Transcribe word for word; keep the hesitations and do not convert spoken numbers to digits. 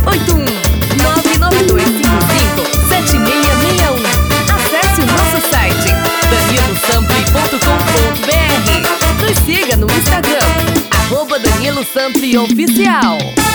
oito um nove nove dois cinco cinco sete seis seis um. Acesse o nosso site danilo sample ponto com ponto br. Nos siga no Instagram, arroba Danilo Sample Oficial.